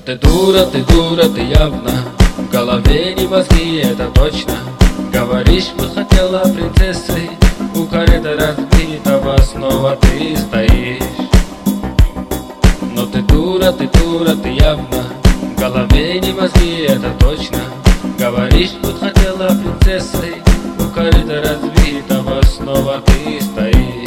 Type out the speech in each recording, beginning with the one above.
ты дура, ты явно. В голове не мозги, это точно. Говоришь, что хотела принцессой. У корыта разбитого снова ты стоишь. Но ты дура, ты явно. В голове не мозги, это точно. Говоришь, что хотела принцессой. У корыта разбитого снова ты стоишь.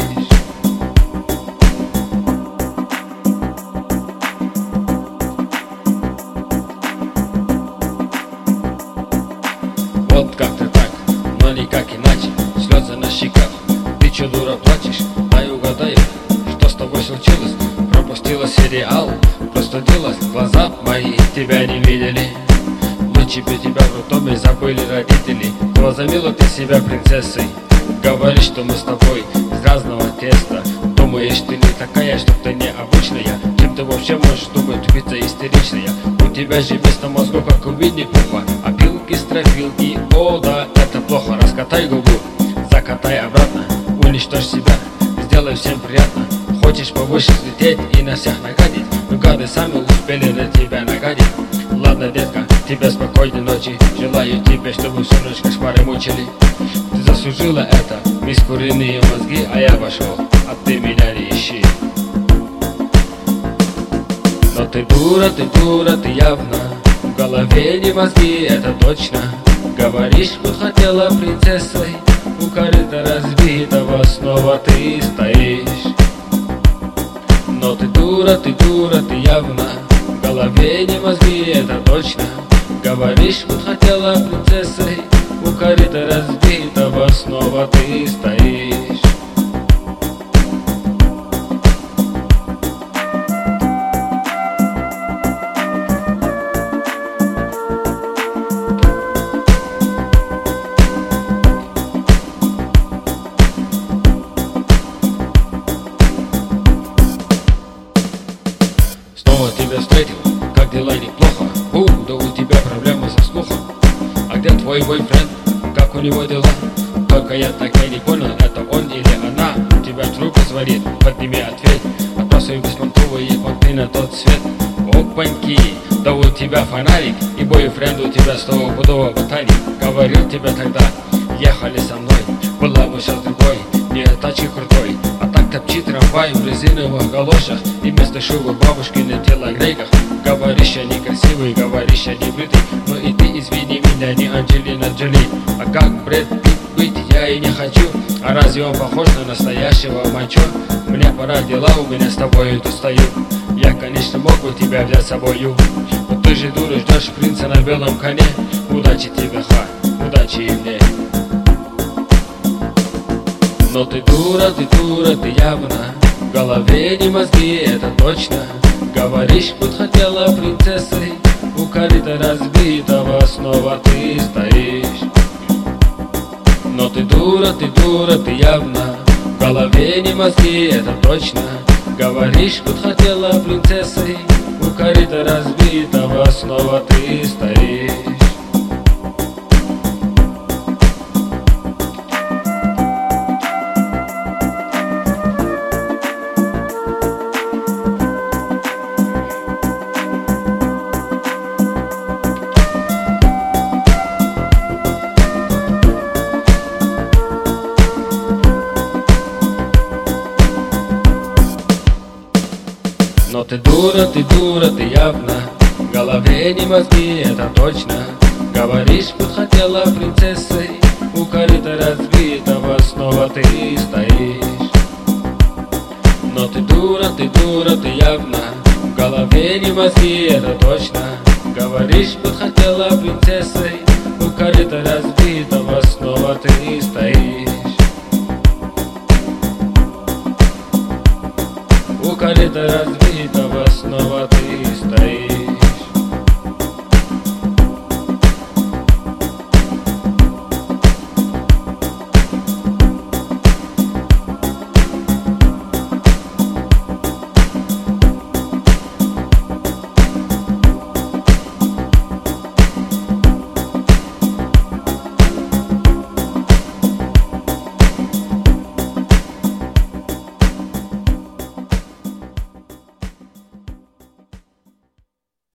Вот как-то так, но никак иначе. Слезы на щеках, ты чё, дура, плачешь? Дай угадай, что с тобой случилось? Пропустила сериал, простудилась, глаза мои тебя не видели. Лучше бы тебя в роддоме забыли родители. Возомнила ты себя принцессой. Говоришь, что мы с тобой из разного теста. Думаешь, ты не такая, что ты необычная. Чем ты вообще можешь думать, тупица истеричная? У тебя же вместо мозгов, как у Винни-Пуха, опилки, стропилки, о да, это плохо. Раскатай губу, закатай обратно, уничтожь себя, сделай всем приятно. Хочешь повыше взлететь и на всех нагадить, но гады сами успели на тебя нагадить. Ладно, детка, тебе спокойной ночи. Желаю тебе, чтобы всю ночь кошмары мучили. Ты заслужила это, мисс куриные мозги, а я пошел, а ты меня не ищи. Но ты дура, ты явно. В голове не мозги, это точно. Говоришь, что хотела принцессой. У корыта разбитого снова ты стоишь. Но ты дура, ты явно. В голове не мозги, это точно. Говоришь, что хотела принцессой. У корыта разбитого снова ты стоишь. Снова тебя встретил, как дела, неплохо? Да у тебя проблемы со слухом. А где твой бойфренд? Как у него дела? Только я так и не понял, это он или она. Тебя трубку звонит, подними ответ. Отбрасывай беспонтовые понты на тот свет. Опаньки, да у тебя фонарик. И бойфренд у тебя стопудово ботаник. Говорил тебе тогда, ехали со мной. Была бы сейчас другой, не тачки крутой. А так топчи трамвай в резиновых галошах. И вместо шубы бабушки на телогрейках. Говоришь, я некрасивый, говоришь, я не бритый. Но и ты извини меня, не Анджелина Джоли. А как Брэд Питт быть я и не хочу. А разве он похож на настоящего мачо? Мне пора, дела у меня с тобой тут стою. Я, конечно, мог бы тебя взять с собою, но ты же дура, ждешь принца на белом коне. Удачи тебе, удачи и мне. Но ты дура, ты явно. В голове не мозги, это точно. Говоришь, что хотела принцессой. У корыта разбитого снова ты стоишь. Но ты дура, ты явно. В голове не мозги, это точно. Говоришь, что хотела принцессой. У корыта разбитого снова ты стоишь. Но ты дура, ты явно. В голове не мозги, это точно. Говоришь, что хотела принцессой. У корыта разбитого снова ты стоишь. Но ты дура, ты явно. В голове не мозги, это точно. Говоришь, что хотела принцессой. У корыта разбитого снова ты стоишь. У корыта разбитого снова ты